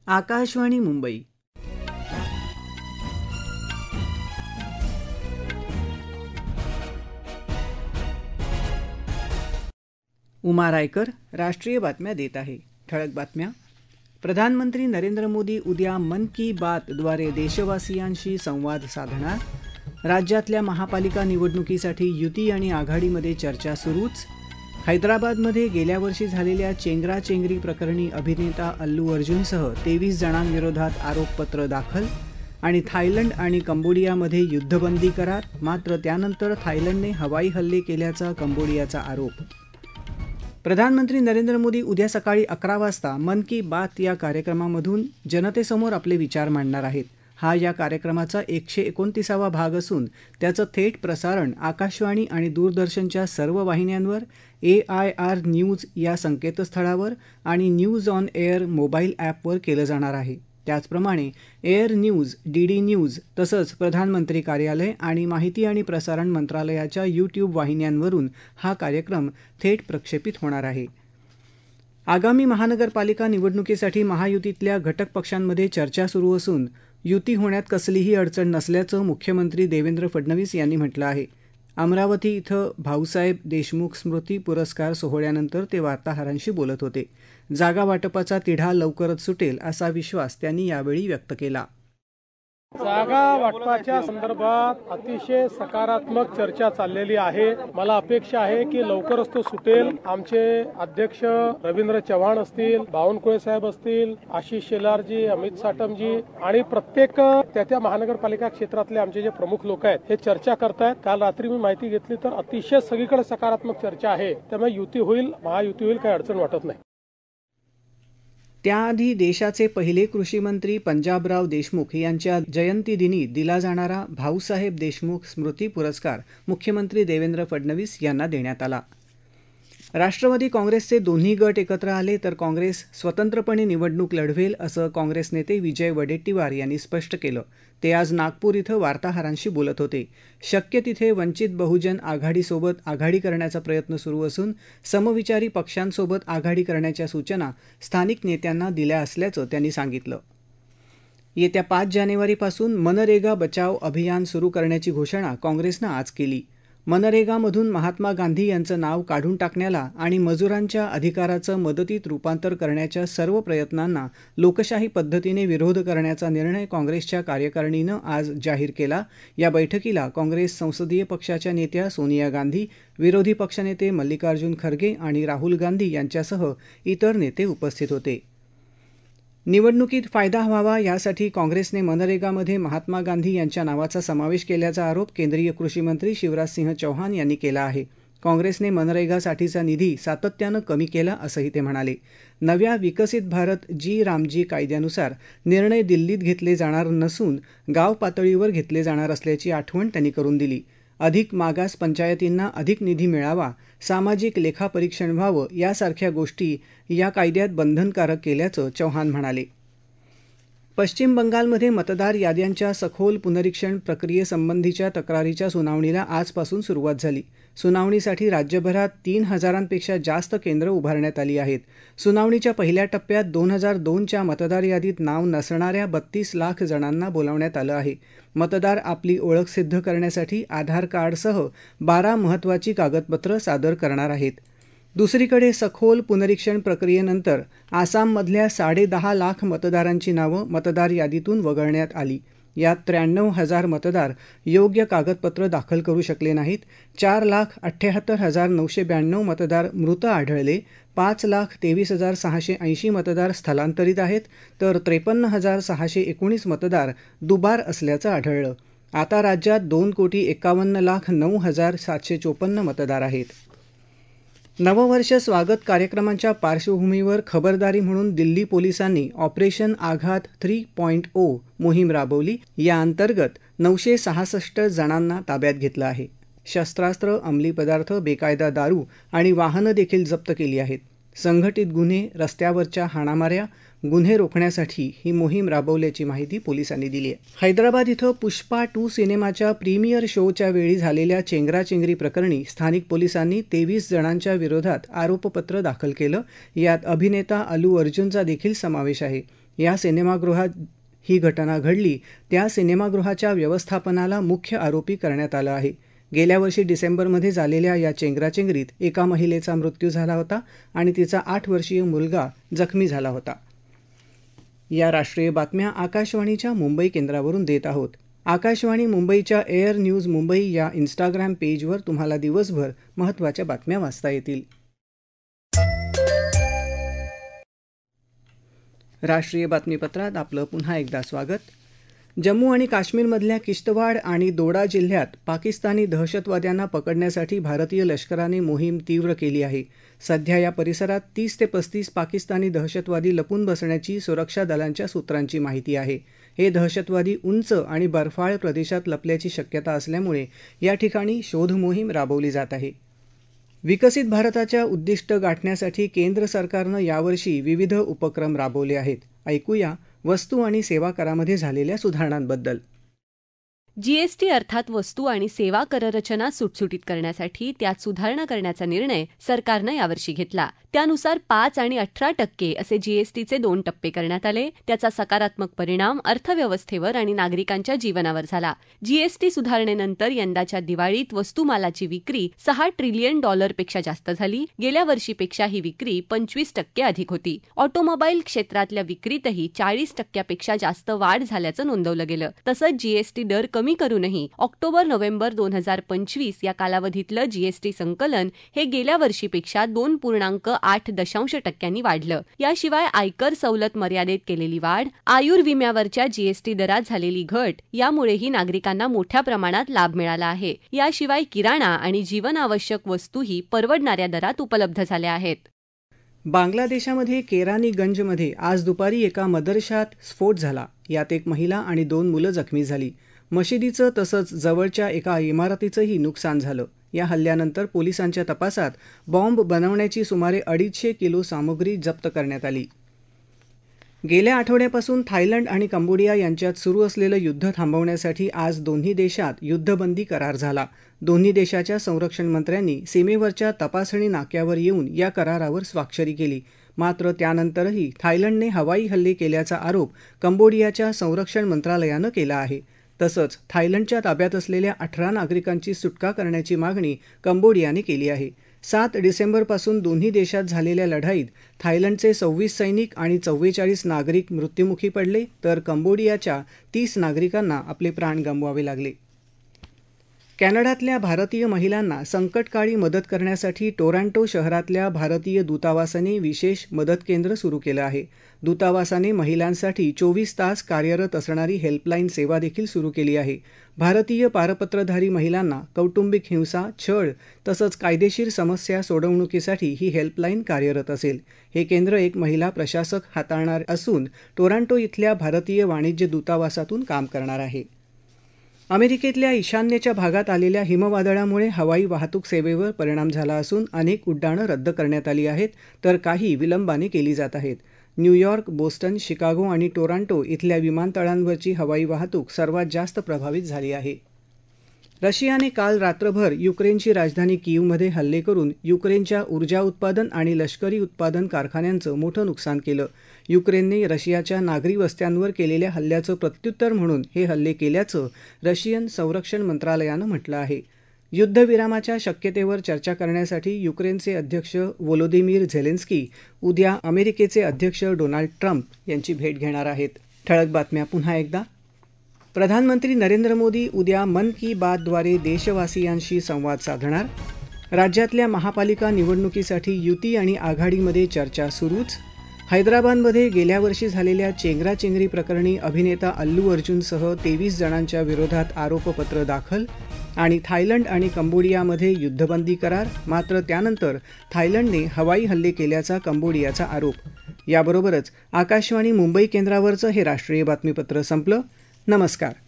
आकाशवाणी मुंबई. उमा रायकर राष्ट्रीय बातम्या देत आहे. ठळक बातम्या. प्रधानमंत्री नरेंद्र मोदी उद्या मन की बातद्वारे देशवासियांशी संवाद साधणार. राज्यातल्या महापालिका निवडणुकीसाठी युती आणि आघाडीमध्ये चर्चा सुरूच. हैदराबादमध्ये गेल्या वर्षी झालेल्या चेंगराचेंगरी प्रकरणी अभिनेता अल्लू अर्जुनसह 23 जणांविरोधात आरोपपत्र दाखल. आणि थायलंड आणि कंबोडियामध्ये युद्धबंदी करार, मात्र त्यानंतर थायलंडने हवाई हल्ले केल्याचा कंबोडियाचा आरोप. प्रधानमंत्री नरेंद्र मोदी उद्या सकाळी 11 वाजता मन की बात या कार्यक्रमामधून जनतेसमोर आपले विचार मांडणार आहेत. हा या कार्यक्रमाचा 129वा भाग असून त्याचं थेट प्रसारण आकाशवाणी आणि दूरदर्शनच्या सर्व वाहिन्यांवर, AIR न्यूज या संकेतस्थळावर आणि न्यूज ऑन एअर मोबाईल ॲपवर केलं जाणार आहे. त्याचप्रमाणे एअर न्यूज, DD न्यूज तसंच प्रधानमंत्री कार्यालय आणि माहिती आणि प्रसारण मंत्रालयाच्या YouTube वाहिन्यांवरून हा कार्यक्रम थेट प्रक्षेपित होणार आहे. आगामी महानगरपालिका निवडणुकीसाठी महायुतीतल्या घटक पक्षांमध्ये चर्चा सुरू असून युती होण्यात कसलीही अडचण नसल्याचं मुख्यमंत्री देवेंद्र फडणवीस यांनी म्हटलं आहे. अमरावती इथं भाऊसाहेब देशमुख स्मृती पुरस्कार सोहळ्यानंतर ते वार्ताहरांशी बोलत होते. जागा वाटपाचा तिढा लवकरच सुटेल असा विश्वास त्यांनी यावेळी व्यक्त केला. जागा वाटपाच्या संदर्भात अतिशय सकारात्मक चर्चा चाललेली आहे. मला अपेक्षा आहे की लवकरच तो सुटेल. आमचे अध्यक्ष रवींद्र चव्हाण असतील, बावनकुळे साहेब असतील, आशिष शेलारजी, अमित साटमजी आणि प्रत्येक त्या महानगरपालिका क्षेत्रातले आमचे जे प्रमुख लोक आहेत हे चर्चा करतायत. काल रात्री मी माहिती घेतली तर अतिशय सगळीकडे सकारात्मक चर्चा आहे. त्यामुळे युती होईल, महायुती होईल, काही अडचण वाटत नाही. त्याआधी देशाचे पहिले कृषीमंत्री पंजाबराव देशमुख यांच्या जयंतीदिनी दिला जाणारा भाऊसाहेब देशमुख स्मृती पुरस्कार मुख्यमंत्री देवेंद्र फडणवीस यांना देण्यात आला. राष्ट्रवादी काँग्रेसचे दोन्ही गट एकत्र आले तर काँग्रेस स्वतंत्रपणे निवडणूक लढवेल असं काँग्रेस नेते विजय वडेट्टीवार यांनी स्पष्ट केलं. ते आज नागपूर इथं वार्ताहरांशी बोलत होते. शक्य तिथे वंचित बहुजन आघाडीसोबत आघाडी करण्याचा प्रयत्न सुरू असून समविचारी पक्षांसोबत आघाडी करण्याच्या सूचना स्थानिक नेत्यांना दिल्या असल्याचं त्यांनी सांगितलं. येत्या 5 जानेवारीपासून मनरेगा बचाव अभियान सुरू करण्याची घोषणा काँग्रेसनं आज केली. मनरेगामधून महात्मा गांधी यांचं नाव काढून टाकण्याला आणि मजुरांच्या अधिकाराचं मदतीत रूपांतर करण्याच्या सर्व प्रयत्नांना लोकशाही पद्धतीने विरोध करण्याचा निर्णय काँग्रेसच्या कार्यकारिणीनं आज जाहीर केला. या बैठकीला काँग्रेस संसदीय पक्षाच्या नेत्या सोनिया गांधी, विरोधी पक्षनेते मल्लिकार्जुन खरगे आणि राहुल गांधी यांच्यासह इतर नेते उपस्थित होते. निवडणुकीत फायदा व्हावा यासाठी काँग्रेसने मनरेगामध्ये महात्मा गांधी यांच्या नावाचा समावेश केल्याचा आरोप केंद्रीय कृषी मंत्री शिवराजसिंह चौहान यांनी केला आहे. काँग्रेसने मनरेगासाठीचा निधी सातत्यानं कमी केला असंही ते म्हणाले. नव्या विकसित भारत रामजी कायद्यानुसार निर्णय दिल्लीत घेतले जाणार नसून गाव पातळीवर घेतले जाणार असल्याची आठवण त्यांनी करून दिली. अधिक मागास पंचायतींना अधिक निधी मिळावा, सामाजिक लेखापरीक्षण व्हावं यासारख्या गोष्टी या कायद्यात बंधनकारक केल्याचं चौहान म्हणाले. पश्चिम बंगालमध्ये मतदार याद्यांच्या सखोल पुनरीक्षण प्रक्रियेसंबंधीच्या तक्रारीच्या सुनावणीला आजपासून सुरुवात झाली. सुनावणीसाठी राज्यभरात 3,000पेक्षा जास्त केंद्र उभारण्यात आली आहेत. सुनावणीच्या पहिल्या टप्प्यात 2002च्या मतदार यादीत नाव नसणाऱ्या 32 लाख जणांना बोलावण्यात आलं आहे. मतदार आपली ओळख सिद्ध करण्यासाठी आधार कार्डसह 12 महत्त्वाची कागदपत्रं सादर करणार आहेत. दुसरीकडे सखोल पुनरीक्षण प्रक्रियेनंतर आसाममधल्या 10.5 लाख मतदारांची नावं मतदार यादीतून वगळण्यात आली. यात 93,000 मतदार योग्य कागदपत्र दाखल करू शकले नाहीत. 4,78,992 मतदार मृत आढळले. 5,23,680 मतदार स्थलांतरित आहेत तर 53,619 मतदार दुबार असल्याचं आढळलं. आता राज्यात 2,51,09,754 मतदार आहेत. नववर्ष स्वागत कार्यक्रमांच्या पार्श्वभूमीवर खबरदारी म्हणून दिल्ली पोलिसांनी ऑपरेशन आघात 3.0 मोहीम राबवली. या अंतर्गत 966 जणांना ताब्यात घेतलं आहे. शस्त्रास्त्र, अंमली पदार्थ, बेकायदा दारू आणि वाहनं देखील जप्त केली आहेत. संघटित गुन्हे, रस्त्यावरच्या हाणामाऱ्या, गुन्हे रोखण्यासाठी ही मोहीम राबवल्याची माहिती पोलिसांनी दिली आहे. हैदराबाद इथं पुष्पा 2 सिनेमाच्या प्रीमियर शोच्या वेळी झालेल्या चेंगराचेंगरी प्रकरणी स्थानिक पोलिसांनी 23 जणांच्या विरोधात आरोपपत्र दाखल केलं. यात अभिनेता अल्लू अर्जुनचा देखील समावेश आहे. या सिनेमागृहात ही घटना घडली त्या सिनेमागृहाच्या व्यवस्थापनाला मुख्य आरोपी करण्यात आलं आहे. गेल्या वर्षी डिसेंबरमध्ये झालेल्या या चेंगराचेंगरीत एका महिलेचा मृत्यू झाला होता आणि तिचा 8 वर्षीय मुलगा जखमी झाला होता. या राष्ट्रीय बातम्या आकाशवाणीच्या मुंबई केंद्रावरून देत आहोत. आकाशवाणी मुंबईच्या एअर न्यूज मुंबई या इंस्टाग्राम पेजवर तुम्हाला दिवसभर महत्त्वाच्या बातम्या वाचता येतील. राष्ट्रीय बातमीपत्रात आपलं पुन्हा एकदा स्वागत. जम्मू आणि काश्मीरमधल्या किश्तवाड आणि दोडा जिल्ह्यात पाकिस्तानी दहशतवाद्यांना पकडण्यासाठी भारतीय लष्कराने मोहीम तीव्र केली आहे. सध्या या परिसरात 30 ते 35 पाकिस्तानी दहशतवादी लपून बसण्याची सुरक्षा दलांच्या सूत्रांची माहिती आहे. हे दहशतवादी उंच आणि बर्फाळ प्रदेशात लपल्याची शक्यता असल्यामुळे या ठिकाणी शोध मोहीम राबवली जात आहे. विकसित भारताच्या उद्दिष्ट गाठण्यासाठी केंद्र सरकारनं यावर्षी विविध उपक्रम राबवले आहेत. ऐकूया वस्तू आणि सेवा करामध्ये झालेल्या सुधारणांबद्दल. जीएसटी अर्थात वस्तू आणि सेवा कररचना सुटसुटीत करण्यासाठी त्यात सुधारणा करण्याचा निर्णय सरकारनं यावर्षी घेतला. त्यानुसार 5 आणि 18% असे जीएसटीचे 2 टप्पे करण्यात आले. त्याचा सकारात्मक परिणाम अर्थव्यवस्थेवर आणि नागरिकांच्या जीवनावर झाला. जीएसटी सुधारणेनंतर यंदाच्या दिवाळीत वस्तूमालाची विक्री $6 ट्रिलियन पेक्षा जास्त झाली. गेल्या वर्षीपेक्षा ही विक्री 25% अधिक होती. ऑटोमोबाईल क्षेत्रातल्या विक्रीतही 40% पेक्षा जास्त वाढ झाल्याचं नोंदवलं गेलं. तसंच जीएसटी दर कमी करूनही ऑक्टोबर-नोव्हेंबर 2025 या कालावधीतलं जीएसटी संकलन हे गेल्या वर्षीपेक्षा 2.8% वाढलं. याशिवाय आयकर सवलत मर्यादेत केलेली वाढ, आयुर्विम्यावरच्या जीएसटी दरात झालेली घट यामुळेही नागरिकांना मोठ्या प्रमाणात लाभ मिळाला आहे. याशिवाय किराणा आणि जीवनावश्यक वस्तूही परवडणाऱ्या दरात उपलब्ध झाल्या आहेत. बांगलादेशामध्ये केरानीगंजमध्ये आज दुपारी एका मदरशात स्फोट झाला. यात एक महिला आणि 2 मुलं जखमी झाली. मशिदीचं तसंच जवळच्या एका इमारतीचंही नुकसान झालं. या हल्ल्यानंतर पोलिसांच्या तपासात बॉम्ब बनवण्याची सुमारे 250 किलो सामग्री जप्त करण्यात आली. गेल्या आठवड्यापासून थायलंड आणि कंबोडिया यांच्यात सुरू असलेलं युद्ध थांबवण्यासाठी आज दोन्ही देशात युद्धबंदी करार झाला. दोन्ही देशाच्या संरक्षण मंत्र्यांनी सीमेवरच्या तपासणी नाक्यावर येऊन या करारावर स्वाक्षरी केली. मात्र त्यानंतरही थायलंडने हवाई हल्ले केल्याचा आरोप कंबोडियाच्या संरक्षण मंत्रालयानं केला आहे. तसंच थायलंडच्या ताब्यात असलेल्या 18 नागरिकांची सुटका करण्याची मागणी कंबोडियाने केली आहे. 7 डिसेंबरपासून दोन्ही देशात झालेल्या लढाईत थायलंडचे 26 सैनिक आणि 44 नागरिक मृत्युमुखी पडले, तर कंबोडियाच्या 30 नागरिकांना आपले प्राण गमवावे लागले. कॅनडातल्या भारतीय महिलांना संकटकाळी मदत करण्यासाठी टोरंटो शहरातल्या भारतीय दूतावासाने विशेष मदत केंद्र सुरू केलं आहे. दूतावासाने महिलांसाठी 24 तास कार्यरत असणारी हेल्पलाईन सेवा देखील सुरू केली आहे. भारतीय पारपत्रधारी महिलांना कौटुंबिक हिंसा, छळ तसंच कायदेशीर समस्या सोडवणुकीसाठी ही हेल्पलाईन कार्यरत असेल. हे केंद्र एक महिला प्रशासक हाताळणार असून टोरंटो इथल्या भारतीय वाणिज्य दूतावासातून काम करणार आहे. अमेरिकेतल्या ईशान्येच्या भागात आलेल्या हिमवादळामुळे हवाई वाहतूक सेवेवर परिणाम झाला असून अनेक उड्डाणं रद्द करण्यात आली आहेत, तर काही विलंबाने केली जात आहेत. न्यूयॉर्क, बोस्टन, शिकागो आणि टोरंटो इथल्या विमानतळांवरची हवाई वाहतूक सर्वात जास्त प्रभावित झाली आहे. रशियाने काल रात्रभर युक्रेनची राजधानी कीव्हमध्ये हल्ले करून युक्रेनच्या ऊर्जा उत्पादन आणि लष्करी उत्पादन कारखान्यांचं मोठं नुकसान केलं. युक्रेनने रशियाच्या नागरी वस्त्यांवर केलेल्या हल्ल्याचं प्रत्युत्तर म्हणून हे हल्ले केल्याचं रशियन संरक्षण मंत्रालयानं म्हटलं आहे. युद्धविरामाच्या शक्यतेवर चर्चा करण्यासाठी युक्रेनचे अध्यक्ष व्लोदिमीर झेलेन्स्की उद्या अमेरिकेचे अध्यक्ष डोनाल्ड ट्रम्प यांची भेट घेणार आहेत. ठळक बातम्या पुन्हा एकदा. प्रधानमंत्री नरेंद्र मोदी उद्या मन की बातद्वारे देशवासियांशी संवाद साधणार. राज्यातल्या महापालिका निवडणुकीसाठी युती आणि आघाडीमध्ये चर्चा सुरूच. हैदराबादमध्ये गेल्या वर्षी झालेल्या चेंगराचेंगरी प्रकरणी अभिनेता अल्लू अर्जुनसह 23 जणांच्या विरोधात आरोपपत्र दाखल. आणि थायलंड आणि कंबोडियामध्ये युद्धबंदी करार, मात्र त्यानंतर थायलंडने हवाई हल्ले केल्याचा कंबोडियाचा आरोप. याबरोबरच आकाशवाणी मुंबई केंद्रावरचं हे राष्ट्रीय बातमीपत्र संपलं. नमस्कार.